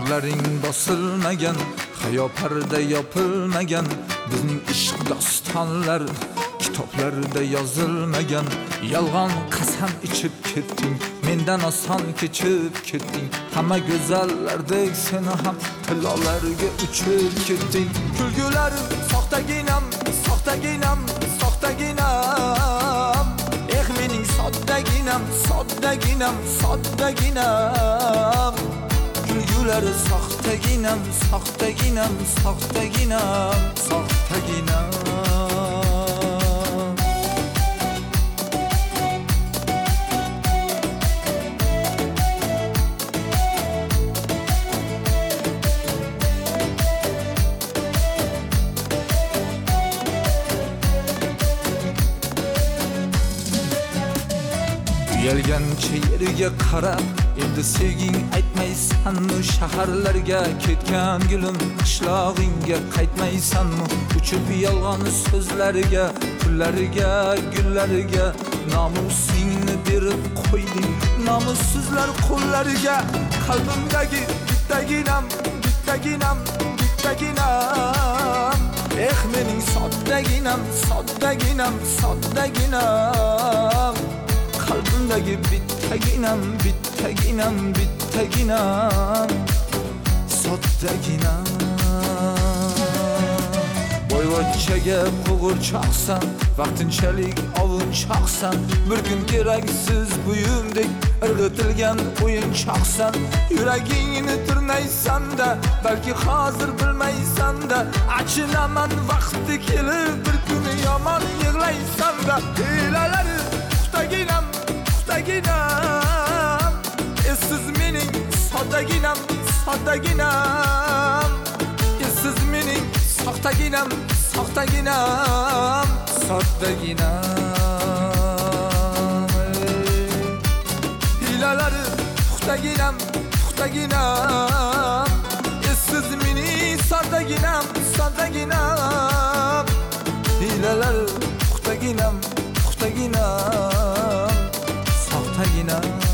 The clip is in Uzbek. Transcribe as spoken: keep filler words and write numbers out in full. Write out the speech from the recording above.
Bağırların basılmagan, hayo parda yopilmagan, bizning ishq dostonlar kitoblarda yozilmagan. Yolg'on qasam ichib ketding, mendan oson kechib ketding. Hamma go'zallardek seni ham tillolarga uchib ketding. Kulgularim soxtaginam, soxtaginam, soxtaginam. Eh mening soddaginam, soddaginam, soddaginam. Kulgulari soxtaginam, soxtaginam, soxtaginam, soxtaginam. Uyalgancha yerga qarab, endi sevging aytmaysanmi? Shaharlarga ketgan gulim, qishlog'ingga qaytmaysanmi? Uchib yolg'on so'zlariga, pullariga, gullariga nomusingni berib qo'yding, nomussizlar qo'llariga. Qalbimdagi bittaginam, bittaginam, bittaginam. Eh mening soddaginam, soddaginam, soddaginam. Qalbimdagi bittaginam, bittaginam, bittaginam, soddaginam. Boyvachchaga qo'g'irchoqsan, vaqtinchalik ovunchoqsan. Bir kun keraksiz buyumdek irg'itilgan o'yinchoqsan. Yuragingni tirnaysan-da, balki hozir bilmaysan-da. Achinaman vaqti kelib, bir kuni yomon yig'laysan-da. Hilalari puxtaginam, puxtaginam. Esiz mening soddaginam, soddaginam. Esiz mening soxtaginam, soxtaginam, soddaginam. Hilalari puxtaginam, puxtaginam. Esiz mening soddaginam, soddaginam. Hilalari puxtaginam, puxtaginam, soxtaginam.